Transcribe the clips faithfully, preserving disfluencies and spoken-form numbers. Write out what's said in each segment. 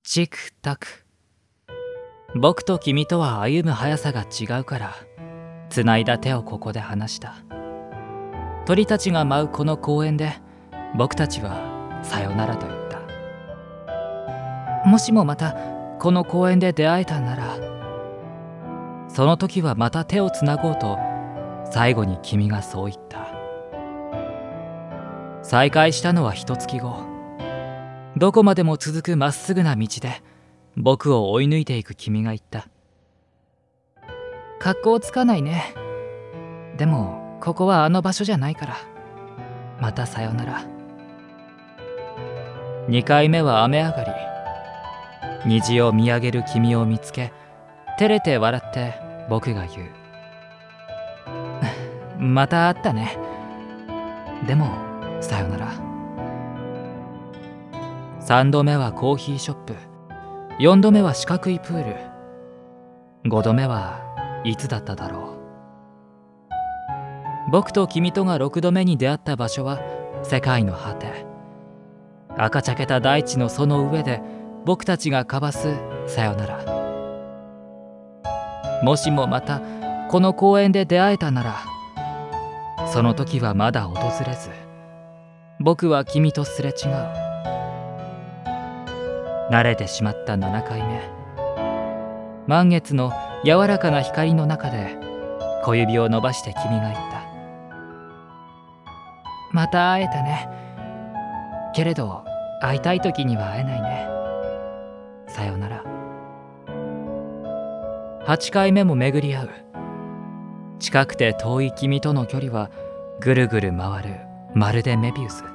チクタク。僕と君とは歩む速さが違うから、つないだ手をここで離した。鳥たちが舞うこの公園で、僕たちはさよならと言った。もしもまたこの公園で出会えたなら、その時はまた手をつなごうと最後に君がそう言った。再会したのは一月後。どこまでも続くまっすぐな道で僕を追い抜いていく君が言った。格好つかないね。でもここはあの場所じゃないから、またさよなら。にかいめは雨上がり。虹を見上げる君を見つけ、照れて笑って僕が言う。また会ったね。でもさよなら。さんどめはコーヒーショップ。よんどめは四角いプール。ごどめはいつだっただろう。僕と君とがろくどめに出会った場所は世界の果て。赤茶けた大地のその上で僕たちが交わすさよなら。もしもまたこの公園で出会えたなら、その時はまだ訪れず、僕は君とすれ違う。慣れてしまったななかいめ。満月の柔らかな光の中で小指を伸ばして君が言った。また会えたね。けれど会いたい時には会えないね。さよなら。はちかいめも巡り合う。近くて遠い君との距離はぐるぐる回る、まるでメビウス。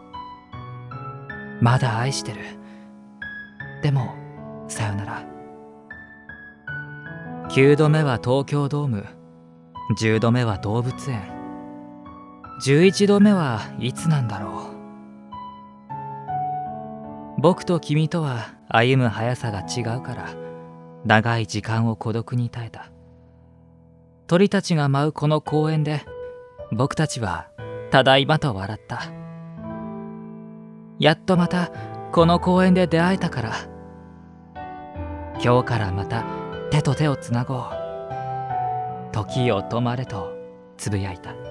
まだ愛してる。でもさよなら。きゅうどめは東京ドーム。じゅうどめは動物園。じゅういちどめはいつなんだろう。僕と君とは歩む速さが違うから、長い時間を孤独に耐えた。鳥たちが舞うこの公園で僕たちはただいまと笑った。やっとまたこの公園で出会えたから、今日からまた手と手をつなごう。時よ止まれとつぶやいた。